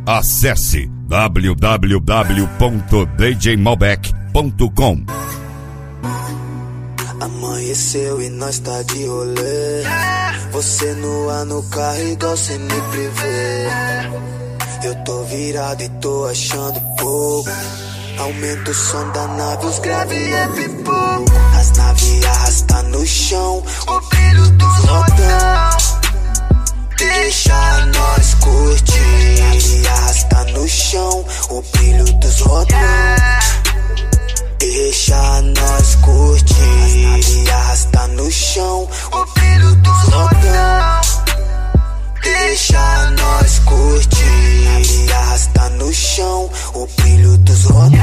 Acesse www.djmalbec.com. Amanheceu e nós tá de rolê. Você nua no carro igual sempre vê. Eu tô virado e tô achando pouco. Aumenta o som da nave, os grave é pipoco. As naves arrastam no chão, o brilho dos rodão. Deixa nós curtir. Nave arrasta no chão, o brilho dos rodão. Deixa nós curtir. As naves arrasta no chão, o brilho dos rodão. Deixa nós curtir. Nave arrasta no chão, o brilho dos rodão.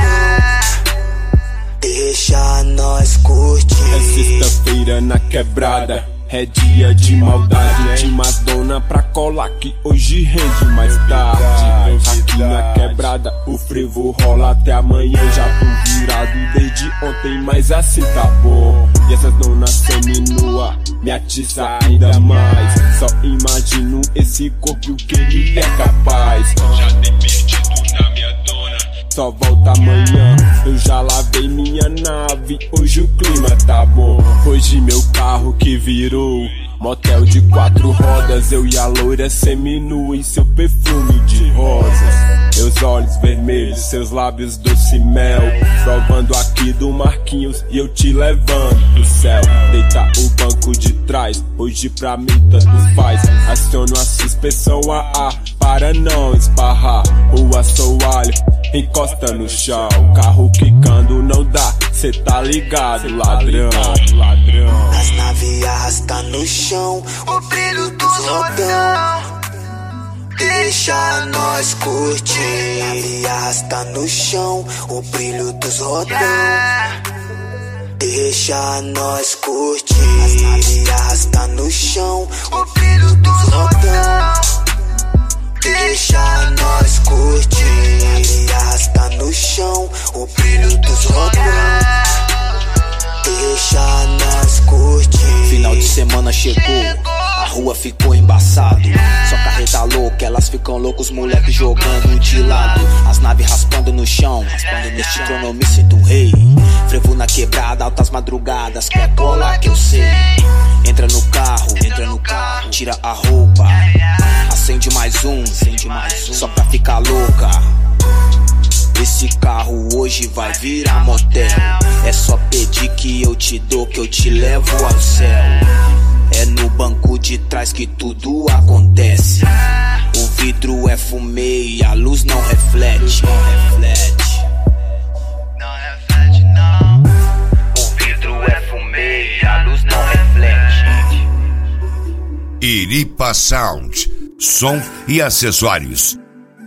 Deixa nós curtir. É sexta-feira na quebrada, é dia de maldade. De Madonna pra colar que hoje rende mais tarde. Aqui na quebrada o frevo rola até amanhã. Já tô virado desde ontem, mas assim tá bom. E essas donas seminua me atiça ainda mais. Só imagino esse corpo, o que ele é capaz. Já dei perdido na minha dona, só volta amanhã. Eu já lavei minha nave, hoje o clima tá bom. Hoje meu carro que virou motel de 4 rodas. Eu e a loira seminua em seu perfume de rosas. Meus olhos vermelhos, seus lábios doce mel. Provando aqui do Marquinhos e eu te levando do céu. Deita o banco de trás, hoje pra mim tanto faz. Aciono a suspensão AA para não esbarrar. O assoalho encosta no chão. Carro quicando não dá, cê tá ligado, ladrão. As naves arrastam no chão, o brilho dos rodão. Deixa nós curtir. Nave arrasta no chão, o brilho dos rodão. Deixa nós curtir. As naves arrasta no chão, o brilho dos rodão. Deixa nós curtir. Nave arrasta no chão, o brilho dos rodão. Deixa nós curtir. Final de semana chegou, a rua ficou embaçado. Só carreta louca, elas ficam loucos, moleques jogando de lado. As naves raspando no chão, neste trono eu me sinto rei. Frevo na quebrada, altas madrugadas, quer colar que eu sei. Entra no carro, tira a roupa. Acende mais um, só pra ficar louca. Esse carro hoje vai virar motel. É só pedir que eu te dou, que eu te levo ao céu. É no banco de trás que tudo acontece. O vidro é fumê e a luz não reflete. Não. O vidro é fumê e a luz não reflete. Iripa Sound, som e acessórios.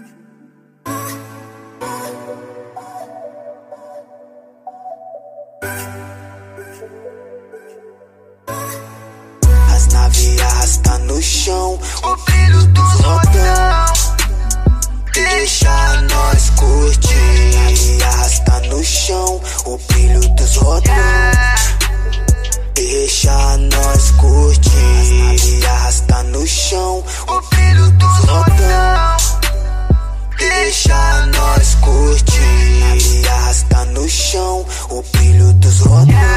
As naves arrastam no chão, o brilho dos rodão. Deixa nós curtir. Nave arrasta no chão, o brilho dos rodão. Deixa nós curtir. As naves arrasta no chão, o brilho dos rodão. Deixa nós curtir. Nave arrasta no chão, o brilho dos rodão.